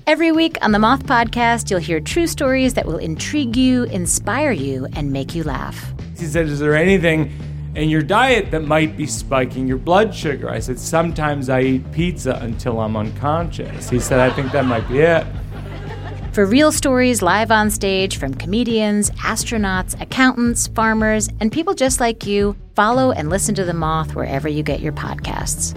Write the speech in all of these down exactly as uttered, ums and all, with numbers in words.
Every week on the Moth Podcast, you'll hear true stories that will intrigue you, inspire you, and make you laugh. He said, is there anything in your diet that might be spiking your blood sugar? I said, sometimes I eat pizza until I'm unconscious. He said, I think that might be it. For real stories live on stage from comedians, astronauts, accountants, farmers, and people just like you, follow and listen to The Moth wherever you get your podcasts.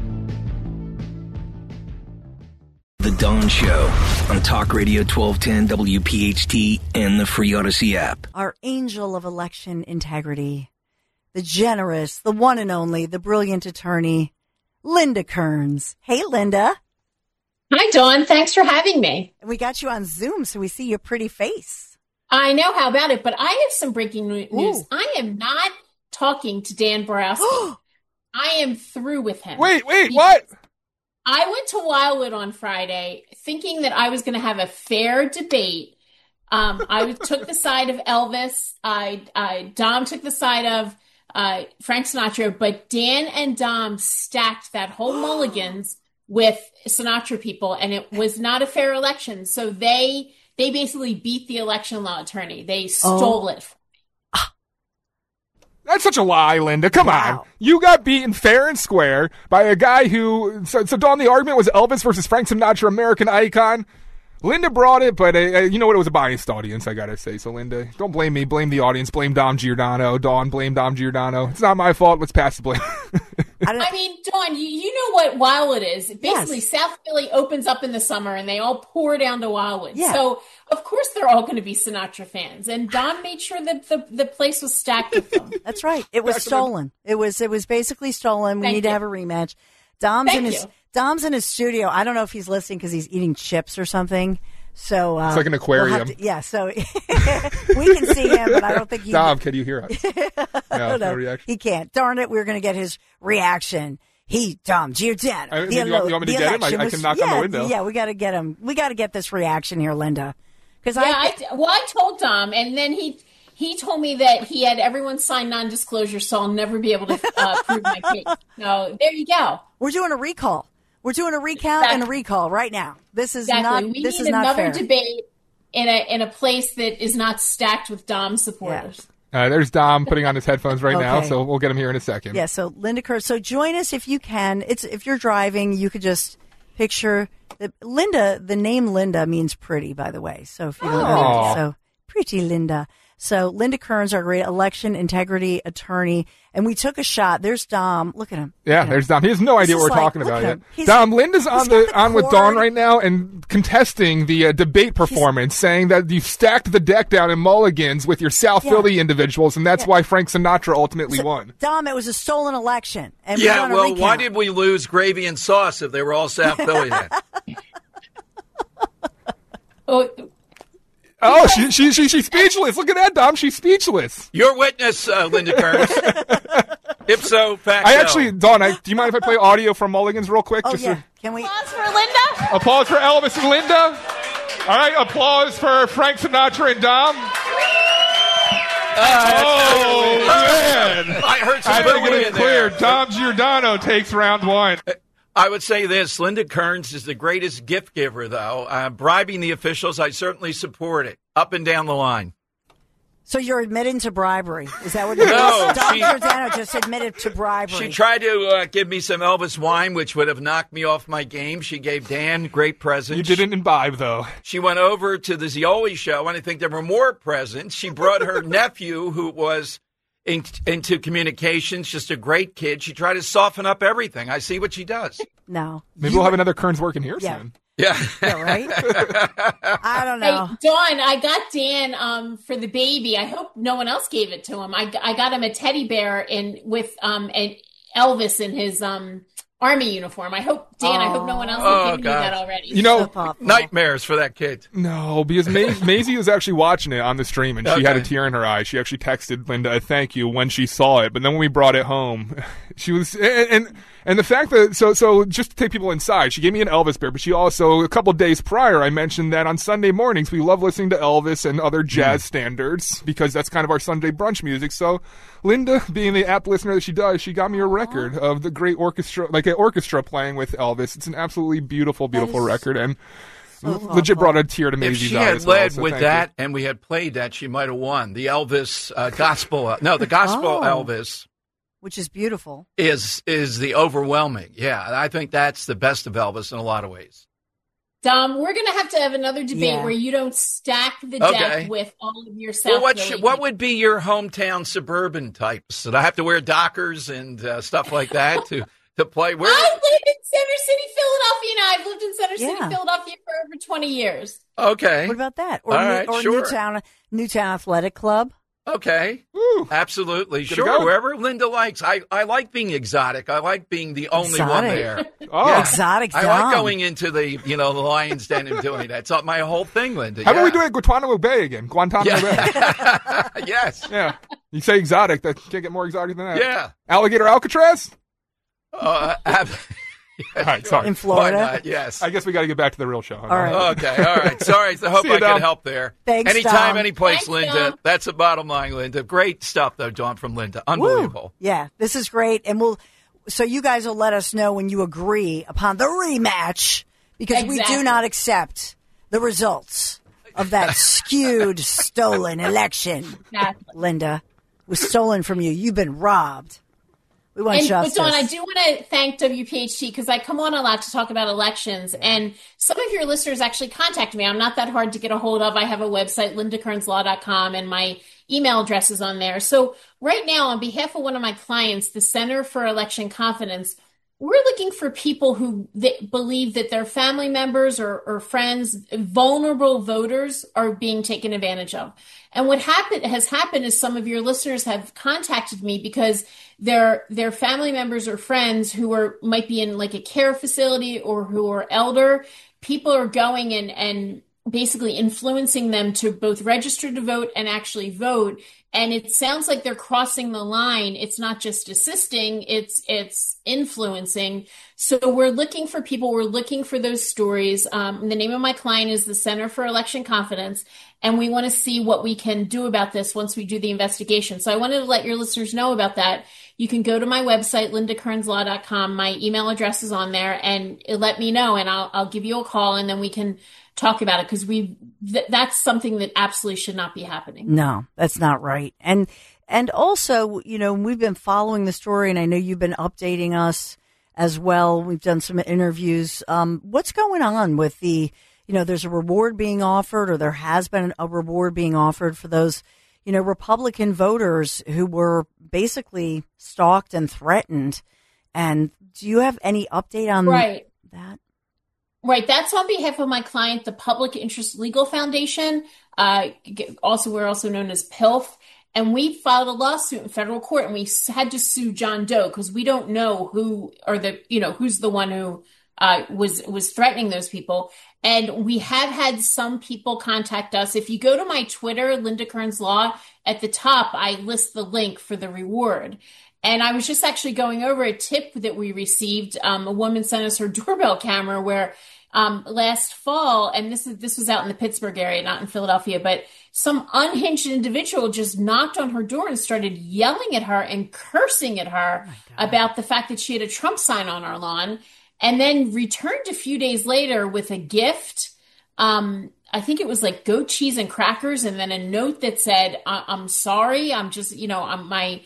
The Dawn Show on Talk Radio twelve ten W P H T and the free Odyssey app. Our angel of election integrity, the generous, the one and only, the brilliant attorney, Linda Kearns. Hey, Linda. Hi, Dawn. Thanks for having me. We got you on Zoom, so we see your pretty face. I know. How about it? But I have some breaking news. Ooh. I am not talking to Dan Borowski. I am through with him. Wait, wait, what? I went to Wildwood on Friday thinking that I was going to have a fair debate. Um, I took the side of Elvis. I, I Dom took the side of uh, Frank Sinatra. But Dan and Dom stacked that whole Mulligan's with Sinatra people, and it was not a fair election. So they they basically beat the election law attorney. They stole Oh. it. That's such a lie, Linda. Come Wow. on. You got beaten fair and square by a guy who... So, so Dawn, the argument was Elvis versus Frank Sinatra, American icon. Linda brought it, but uh, uh, you know what? It was a biased audience, I gotta say. So, Linda, don't blame me. Blame the audience. Blame Dom Giordano. Dawn, blame Dom Giordano. It's not my fault. Let's pass the blame. I, don't, I mean, Dawn, you, you know what Wildwood is. Basically, Yes. South Philly opens up in the summer and they all pour down to Wildwood. Yeah. So, of course, they're all going to be Sinatra fans. And Don made sure that the, the place was stacked with them. that's right. It was stolen. It was it was basically stolen. We Thank need to you. have a rematch. Dom's Thank in his you. Dom's in his studio. I don't know if he's listening because he's eating chips or something. So uh, It's like an we'll have aquarium. to- yeah. So we can see him, but I don't think he. Dom, can you hear us? I No, don't know. no reaction. He can't. Darn it, we we're going to get his reaction. He, Dom Giordano. I- the you want- you want me to the get him? I- election I was- can knock yeah, on the window. Yeah, we got to get him. We got to get this reaction here, Linda. Because Yeah, I, I, well, I told Dom, and then he he told me that he had everyone sign non-disclosure, so I'll never be able to uh, prove my case. So there you go. we're doing a recall. We're doing a recount and a Exactly. recall right now. This is Exactly. not. we this need is not another fair. debate in a in a place that is not stacked with Dom supporters. Uh, there's Dom putting on his headphones right now, Okay. so we'll get him here in a second. Yeah, so Linda Kerr. So join us if you can. It's if you're driving, you could just picture the, Linda. The name Linda means pretty, by the way. So if you don't Aw. know, so pretty Linda. So Linda Kearns, our great election integrity attorney, and we took a shot. There's Dom. Look at him. Yeah, Look at there's him. Dom. He has no idea This what is we're like- talking look about at yet. him. He's- Dom, Linda's on he's the, got the on with cord. Dawn right now and contesting the uh, debate performance, saying that you stacked the deck down in Mulligan's with your South Yeah. Philly individuals, and that's Yeah. why Frank Sinatra ultimately won. Dom, it was a stolen election. And we Yeah, want a well, recount. why did we lose gravy and sauce if they were all South Philly then? Oh, Oh, she, she, she, she's speechless. Look at that, Dom. She's speechless. Your witness, uh, Linda Kearns. Ipso facto. I actually, Dawn, I, do you mind if I play audio from Mulligan's real quick? Oh Just yeah, to- can we? applause for Linda. applause for Elvis and Linda. All right, applause for Frank Sinatra and Dom. Oh, man. I heard some I better booing get it in clear. there. Dom Giordano takes round one. I would say this. Linda Kearns is the greatest gift giver, though. Uh, bribing the officials, I certainly support it. Up and down the line. So you're admitting to bribery? Is that what it No, is? Dom she- Giordano just admitted to bribery. She tried to uh, give me some Elvis wine, which would have knocked me off my game. She gave Dan great presents. You didn't imbibe, though. She went over to the Zioli show, and I think there were more presents. She brought her nephew, who was in, into communications, just a great kid. She tried to soften up everything. I see what she does. No. Maybe You- we'll have another Kearns working here Yeah. soon. Yeah. Yeah, right? I don't Hey, know. Dawn, I got Dan um, for the baby. I hope no one else gave it to him. I, I got him a teddy bear in with um an Elvis in his um army uniform. I hope Dan. I hope no one else Oh, has given you God. that already. You know, So thoughtful. Nightmares for that kid. no, because Ma- Maisie was actually watching it on the stream, and she had a Okay. tear in her eye. She actually texted Linda a thank you when she saw it, but then when we brought it home, she was and and, and the fact that so so just to take people inside, she gave me an Elvis bear, but she also a couple days prior I mentioned that on Sunday mornings we love listening to Elvis and other jazz standards because that's kind of our Sunday brunch music. So Linda, being the apt listener that she does, she got me a record of the great orchestra, like an orchestra playing with Elvis. It's an absolutely beautiful, beautiful is- record, and So legit thoughtful. brought a tear to If Maisie's she eye had as well, led so with thank that you. and we had played that, she might have won. The Elvis uh, gospel, no, the gospel Oh. Elvis Which is beautiful. is is the overwhelming. Yeah, I think that's the best of Elvis in a lot of ways. Dom, we're going to have to have another debate Yeah. where you don't stack the Okay. deck with all of your South Well, what Philly should, what people. would be your hometown suburban types? Did I have to wear Dockers and uh, stuff like that to to play? Where? I live in Center City, Philadelphia. Now I've lived in Center City, Yeah. Philadelphia for over twenty years. Okay, What about that? Or, All New, right, or sure. Newtown, Newtown Athletic Club. okay, Woo. absolutely, Good to sure. go. Wherever Linda likes. I, I like being exotic. I like being the only one Exotic. there. Oh, Yeah. Exotic I Dom. like going into the you know the lion's den and doing that. It's not my whole thing, Linda. how about yeah. we do it at Guantanamo Bay again? Guantanamo Bay. Yeah. yes. Yeah. You say exotic. That can't get more exotic than that. Yeah. Alligator Alcatraz? Uh, ab- All right, sorry. In Florida? Why not? Yes. I guess we got to get back to the real show. All right. Okay, all right. Sorry. I hope See you, I Dom. could help there. Thanks, Anytime, Dom. any place, Thanks, Linda. Dom. That's the bottom line, Linda. Great stuff, though, Dawn, from Linda. Woo. Unbelievable. Yeah, this is great. And we'll, so you guys will let us know when you agree upon the rematch because we do Exactly. not accept the results of that skewed, stolen election. Exactly. Linda, was stolen from you. You've been robbed. We want And, but justice. Dawn, I do want to thank W P H T because I come on a lot to talk about elections, and some of your listeners actually contact me. I'm not that hard to get a hold of. I have a website, linda kearns law dot com, and my email address is on there. So right now, on behalf of one of my clients, the Center for Election Confidence, we're looking for people who that believe that their family members or, or friends, vulnerable voters, are being taken advantage of. And what happened has happened is some of your listeners have contacted me because their their family members or friends who are might be in like a care facility or who are elder, people are going and and basically influencing them to both register to vote and actually vote. And it sounds like they're crossing the line. It's not just assisting, it's it's influencing. So we're looking for people. We're looking for those stories. Um, the name of my client is the Center for Election Confidence, and we want to see what we can do about this once we do the investigation. So I wanted to let your listeners know about that. You can go to my website, linda kearns law dot com. My email address is on there, and let me know, and I'll I'll give you a call, and then we can talk about it because we th- that's something that absolutely should not be happening. No, that's not right. And and also, you know, we've been following the story, and I know you've been updating us as well. We've done some interviews. Um, what's going on with the, you know, there's a reward being offered, or there has been a reward being offered for those, you know, Republican voters who were basically stalked and threatened. And do you have any update on Right. that? Right. That's on behalf of my client, the Public Interest Legal Foundation. Uh, also, we're also known as P I L F. And we filed a lawsuit in federal court, and we had to sue John Doe because we don't know who or the, you know, who's the one who uh, was was threatening those people. And we have had some people contact us. If you go to my Twitter, Linda Kearns Law, at the top, I list the link for the reward. And I was just actually going over a tip that we received. Um, a woman sent us her doorbell camera where um, last fall, and this is this was out in the Pittsburgh area, not in Philadelphia, but some unhinged individual just knocked on her door and started yelling at her and cursing at her about the fact that she had a Trump sign on our lawn, and then returned a few days later with a gift. Um, I think it was like goat cheese and crackers, and then a note that said, I- I'm sorry, I'm just, you know, I'm my...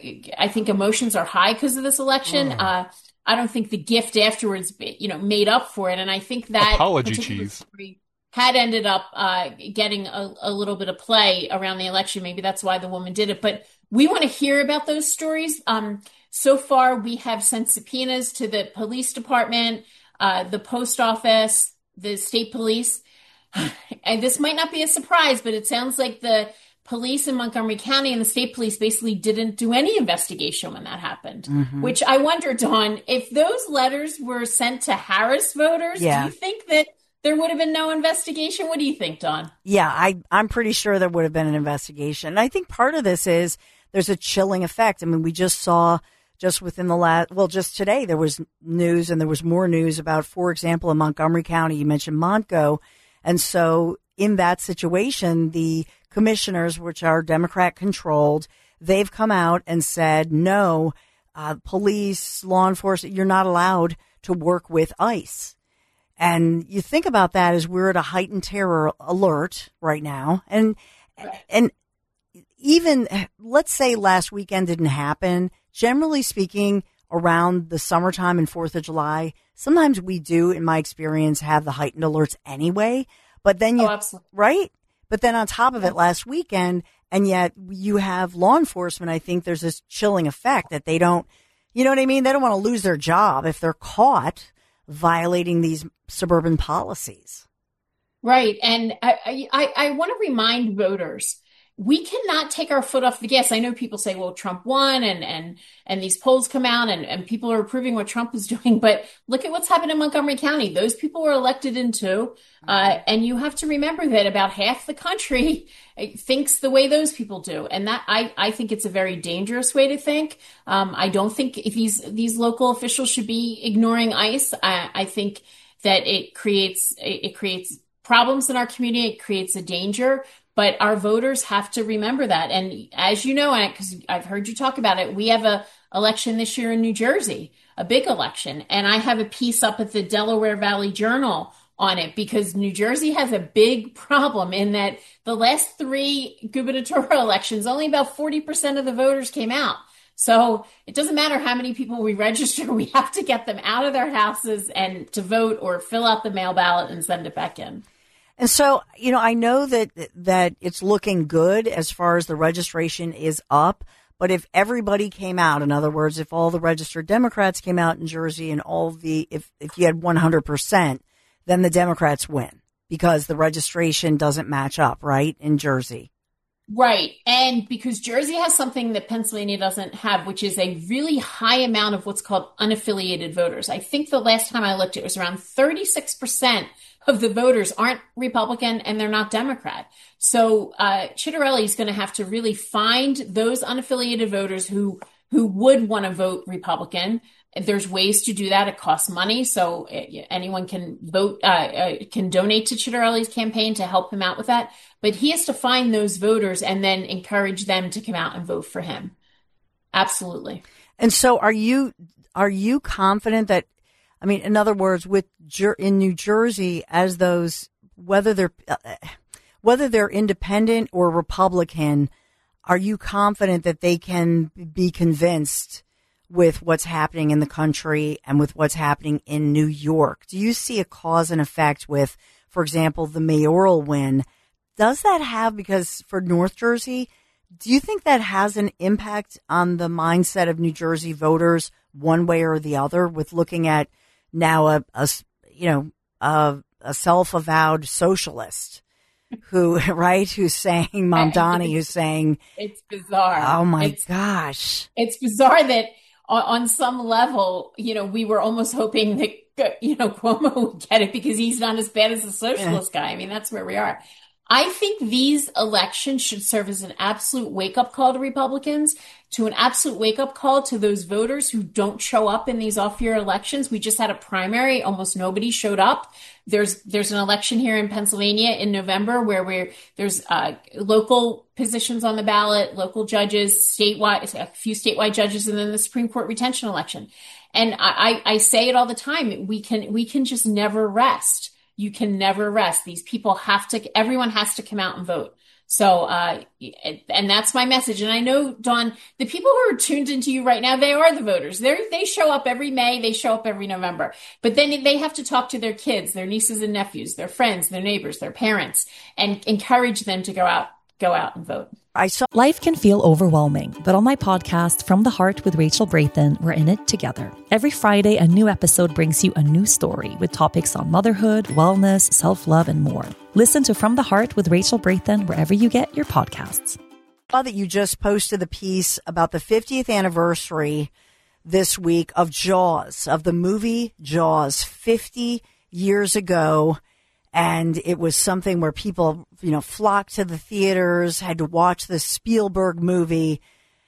I think emotions are high because of this election. Mm. Uh, I don't think the gift afterwards, you know, made up for it. And I think that apology particular cheese story had ended up uh, getting a, a little bit of play around the election. Maybe that's why the woman did it. But we want to hear about those stories. Um, so far, we have sent subpoenas to the police department, uh, the post office, the state police. And this might not be a surprise, but it sounds like the police in Montgomery County and the state police basically didn't do any investigation when that happened, mm-hmm. which I wonder, Dawn, if those letters were sent to Harris voters, yeah. do you think that there would have been no investigation? What do you think, Dawn? Yeah, I, I'm pretty sure there would have been an investigation. And I think part of this is there's a chilling effect. I mean, we just saw just within the last, well, just today, there was news and there was more news about, for example, in Montgomery County, you mentioned Montgo. And so in that situation, the commissioners, which are Democrat controlled, they've come out and said, no, uh, police, law enforcement, you're not allowed to work with ICE. And you think about that as we're at a heightened terror alert right now. And, and even, let's say last weekend didn't happen. Generally speaking, around the summertime and fourth of July, sometimes we do, in my experience, have the heightened alerts anyway. But then you, oh, absolutely. right? But then on top of it last weekend, and yet you have law enforcement, I think there's this chilling effect that they don't, you know what I mean? They don't want to lose their job if they're caught violating these suburban policies. Right. And I, I, I want to remind voters, we cannot take our foot off the gas. I know people say, well, Trump won and, and, and these polls come out and, and people are approving what Trump is doing. But look at what's happened in Montgomery County. Those people were elected in too. Uh, and you have to remember that about half the country thinks the way those people do. And that I, I think it's a very dangerous way to think. Um, I don't think if these, these local officials should be ignoring ICE. I, I think that it creates, it, it creates problems in our community. It creates a danger. But our voters have to remember that. And as you know, because I've heard you talk about it, we have a election this year in New Jersey, a big election. And I have a piece up at the Delaware Valley Journal on it because New Jersey has a big problem in that the last three gubernatorial elections, only about forty percent of the voters came out. So it doesn't matter how many people we register. We have to get them out of their houses and to vote or fill out the mail ballot and send it back in. And so, you know, I know that that it's looking good as far as the registration is up. But if everybody came out, in other words, if all the registered Democrats came out in Jersey and all the if, if you had one hundred percent, then the Democrats win because the registration doesn't match up, right, in Jersey. Right. And because Jersey has something that Pennsylvania doesn't have, which is a really high amount of what's called unaffiliated voters. I think the last time I looked, it was around thirty-six percent of the voters aren't Republican and they're not Democrat. So uh, Chitterelli is going to have to really find those unaffiliated voters who who would want to vote Republican. There's ways to do that. It costs money. So anyone can vote, uh, uh, can donate to Chitterelli's campaign to help him out with that. But he has to find those voters and then encourage them to come out and vote for him. Absolutely. And so are you, are you confident that, I mean, in other words, with in New Jersey, as those, whether they're, uh, whether they're independent or Republican, are you confident that they can be convinced with what's happening in the country and with what's happening in New York? Do you see a cause and effect with, for example, the mayoral win? Does that have, because for North Jersey, do you think that has an impact on the mindset of New Jersey voters one way or the other with looking at now a, a you know, a, a self-avowed socialist who, right, who's saying, Mamdani, who's saying, it's bizarre. Oh my it's, gosh. It's bizarre that on, on some level, you know, we were almost hoping that, you know, Cuomo would get it because he's not as bad as a socialist yeah. guy. I mean, that's where we are. I think these elections should serve as an absolute wake-up call to Republicans, to an absolute wake-up call to those voters who don't show up in these off-year elections. We just had a primary. Almost nobody showed up. There's there's an election here in Pennsylvania in November where we're there's uh, local positions on the ballot, local judges, statewide, a few statewide judges, and then the Supreme Court retention election. And I, I say it all the time. We can we can just never rest. You can never rest. These people have to, everyone has to come out and vote. So, uh, and that's my message. And I know, Dawn, the people who are tuned into you right now, they are the voters. They they show up every May. They show up every November. But then they have to talk to their kids, their nieces and nephews, their friends, their neighbors, their parents, and encourage them to go out, go out and vote. I saw- Life can feel overwhelming, but on my podcast, From the Heart with Rachel Braithen, we're in it together. Every Friday, a new episode brings you a new story with topics on motherhood, wellness, self-love, and more. Listen to From the Heart with Rachel Braithen wherever you get your podcasts. I saw that you just posted the piece about the fiftieth anniversary this week of Jaws, of the movie Jaws, fifty years ago. And it was something where people, you know, flocked to the theaters, had to watch the Spielberg movie,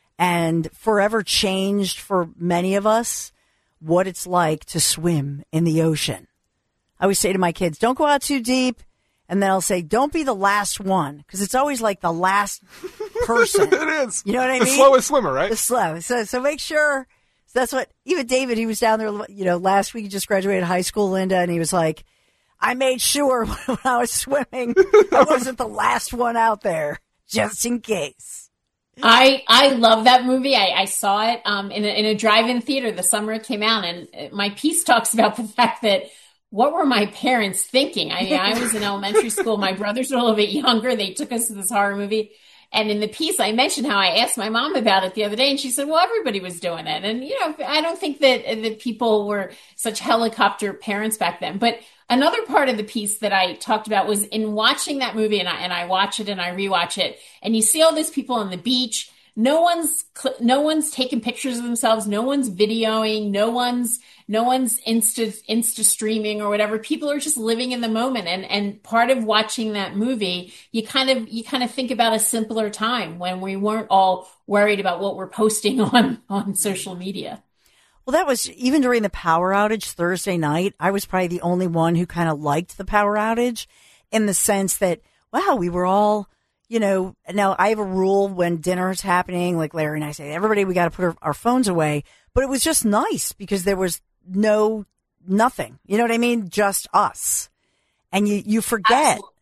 and forever changed for many of us what it's like to swim in the ocean. I always say to my kids, don't go out too deep. And then I'll say, don't be the last one, because it's always like the last person. It is. You know what I the mean? The slowest swimmer, right? The slow. So, so make sure. So that's what, even David, he was down there, you know, last week, he just graduated high school, Linda, and he was like, I made sure when I was swimming, I wasn't the last one out there, just in case. I I love that movie. I, I saw it um, in a, in a drive-in theater the summer it came out, and my piece talks about the fact that what were my parents thinking? I mean, I was in elementary school. My brothers were a little bit younger. They took us to this horror movie. And in the piece, I mentioned how I asked my mom about it the other day, and she said, well, everybody was doing it. And, you know, I don't think that, that people were such helicopter parents back then. But another part of the piece that I talked about was in watching that movie, and I, and I watch it and I rewatch it, and you see all these people on the beach. No one's, no one's taking pictures of themselves. No one's videoing. No one's, no one's Insta, Insta streaming or whatever. People are just living in the moment. And, and part of watching that movie, you kind of, you kind of think about a simpler time when we weren't all worried about what we're posting on, on social media. Well, that was even during the power outage Thursday night. I was probably the only one who kind of liked the power outage in the sense that, wow, we were all, you know, now I have a rule when dinner's happening, like Larry and I say, everybody, we got to put our, our phones away. But it was just nice because there was no, nothing. You know what I mean? Just us. And you, you forget. Absolutely.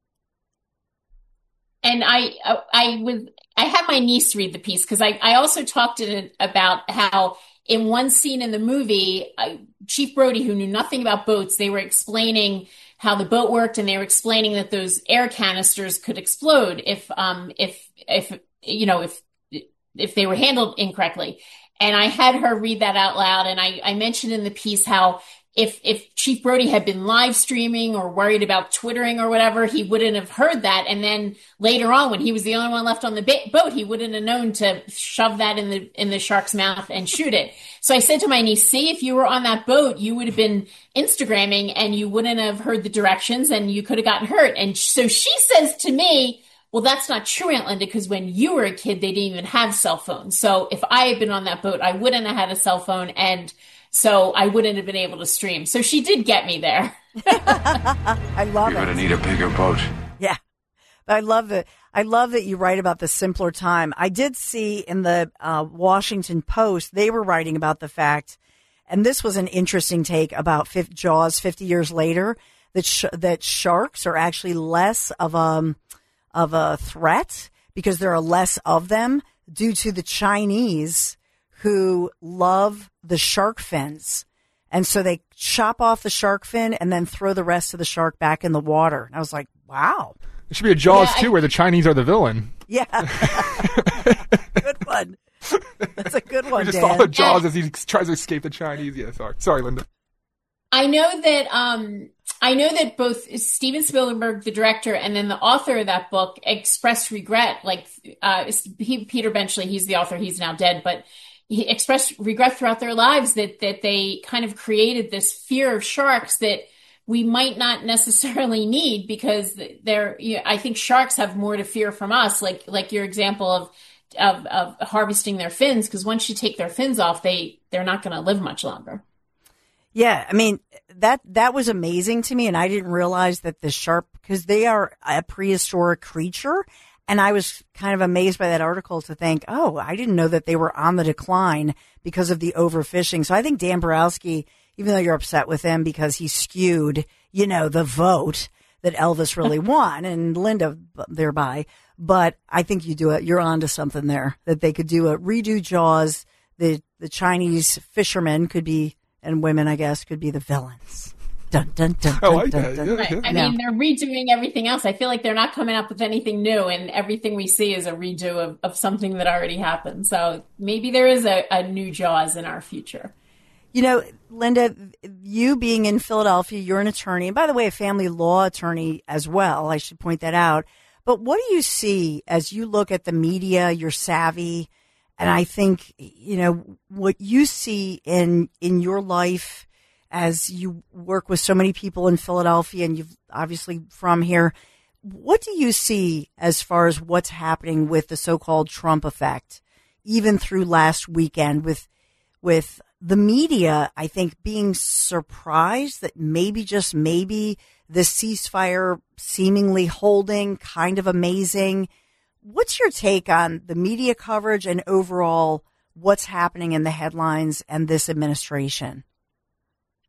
And I, I was, I had my niece read the piece because I, I also talked to it about how in one scene in the movie, I, Chief Brody, who knew nothing about boats, they were explaining how the boat worked, and they were explaining that those air canisters could explode if, um, if, if, you know, if, if they were handled incorrectly. And I had her read that out loud. And I, I mentioned in the piece how if, if Chief Brody had been live streaming or worried about Twittering or whatever, he wouldn't have heard that. And then later on, when he was the only one left on the ba- boat, he wouldn't have known to shove that in the, in the shark's mouth and shoot it. So I said to my niece, see, if you were on that boat, you would have been Instagramming and you wouldn't have heard the directions and you could have gotten hurt. And so she says to me, well, that's not true, Aunt Linda, because when you were a kid, they didn't even have cell phones. So if I had been on that boat, I wouldn't have had a cell phone, and so I wouldn't have been able to stream. So she did get me there. I love You're it. You're going to need a bigger boat. Yeah. But I love it. I love that you write about the simpler time. I did see in the uh, Washington Post, they were writing about the fact, and this was an interesting take about fifty, Jaws fifty years later, that sh- that sharks are actually less of a, of a threat because there are less of them due to the Chinese who love the shark fins. And so they chop off the shark fin and then throw the rest of the shark back in the water. And I was like, wow. It should be a Jaws, Yeah, too, I- where the Chinese are the villain. Yeah. Good one. That's a good one, We just Dan. follow Jaws as he tries to escape the Chinese. Yeah, sorry. Sorry, Linda. I know that um, I know that both Steven Spielberg, the director, and then the author of that book expressed regret. Like uh, he, Peter Benchley, he's the author. He's now dead, but he expressed regret throughout their lives that that they kind of created this fear of sharks that we might not necessarily need because they're. You know, I think sharks have more to fear from us. Like like your example of of, of harvesting their fins, because once you take their fins off, they they're not going to live much longer. Yeah, I mean, that that was amazing to me, and I didn't realize that the shark, because they are a prehistoric creature, and I was kind of amazed by that article to think, oh, I didn't know that they were on the decline because of the overfishing. So I think Dan Borowski, even though you're upset with him because he skewed, you know, the vote that Elvis really won, and Linda thereby, but I think you do it. You're onto something there, that they could do a redo Jaws. The the Chinese fishermen could be, and women, I guess, could be the villains. Dun, dun, dun, I dun, like dun, that. dun. Yeah, Right. yeah. I Yeah. mean, they're redoing everything else. I feel like they're not coming up with anything new, and everything we see is a redo of, of something that already happened. So maybe there is a, a new Jaws in our future. You know, Linda, you being in Philadelphia, you're an attorney, and by the way, a family law attorney as well. I should point that out. But what do you see as you look at the media? You're savvy, and I think, you know, what you see in in your life as you work with so many people in Philadelphia, and you've obviously from here. What do you see as far as what's happening with the so-called Trump effect, even through last weekend with with the media, I think, being surprised that maybe, just maybe, this ceasefire seemingly holding, kind of amazing. What's your take on the media coverage and overall what's happening in the headlines and this administration?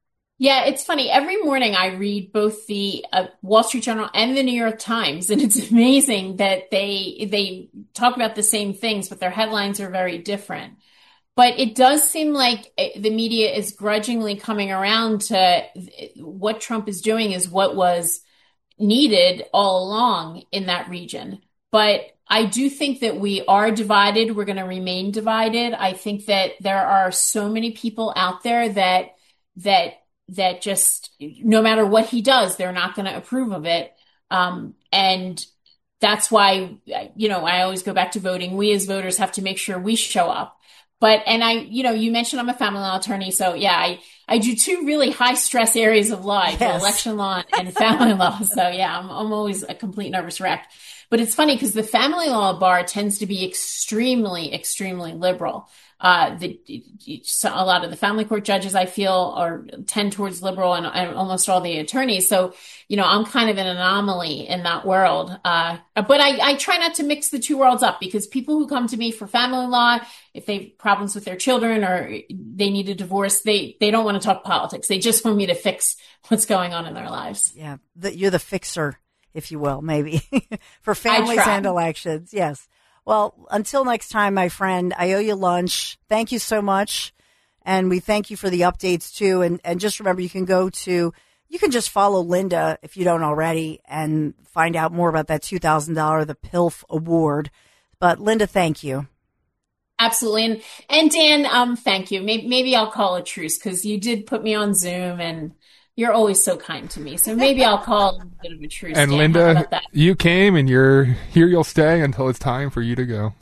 Yeah, it's funny. Every morning I read both the uh, Wall Street Journal and the New York Times, and it's amazing that they they talk about the same things, but their headlines are very different. But it does seem like the media is grudgingly coming around to what Trump is doing is what was needed all along in that region. But I do think that we are divided. We're going to remain divided. I think that there are so many people out there that that that just, no matter what he does, they're not going to approve of it. Um, and that's why, you know, I always go back to voting. We as voters have to make sure we show up. But, and I, you know, you mentioned I'm a family law attorney. So yeah, I, I do two really high stress areas of law, yes. election law and family law. So yeah, I'm, I'm always a complete nervous wreck. But it's funny because the family law bar tends to be extremely, extremely liberal. Uh, the, a lot of the family court judges, I feel, are tend towards liberal, and, and almost all the attorneys. So, you know, I'm kind of an anomaly in that world. Uh, but I, I try not to mix the two worlds up, because people who come to me for family law, if they have problems with their children or they need a divorce, they, they don't want to talk politics. They just want me to fix what's going on in their lives. Yeah, the, you're the fixer, if you will, maybe, for families and elections. Yes. Well, until next time, my friend, I owe you lunch. Thank you so much. And we thank you for the updates, too. And, and just remember, you can go to, you can just follow Linda, if you don't already, and find out more about that two thousand dollars, the P I L F Award. But Linda, thank you. Absolutely. And, and Dan, um, thank you. Maybe, maybe I'll call a truce, because you did put me on Zoom, and you're always so kind to me. So maybe I'll call a bit of a truce. And Dan. Linda, you came, and you're here. You'll stay until it's time for you to go.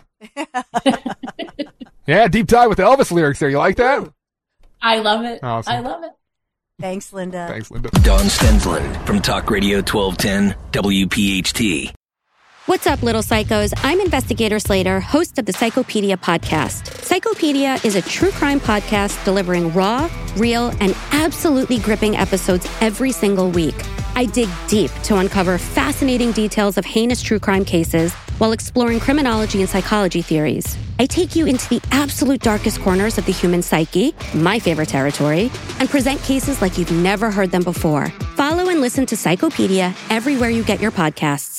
Yeah, deep dive with the Elvis lyrics there. You like that? I love it. Awesome. I love it. Thanks, Linda. Thanks, Linda. Dawn Stensland from Talk Radio twelve ten W P H T. What's up, little psychos? I'm Investigator Slater, host of the Psychopedia podcast. Psychopedia is a true crime podcast delivering raw, real, and absolutely gripping episodes every single week. I dig deep to uncover fascinating details of heinous true crime cases while exploring criminology and psychology theories. I take you into the absolute darkest corners of the human psyche, my favorite territory, and present cases like you've never heard them before. Follow and listen to Psychopedia everywhere you get your podcasts.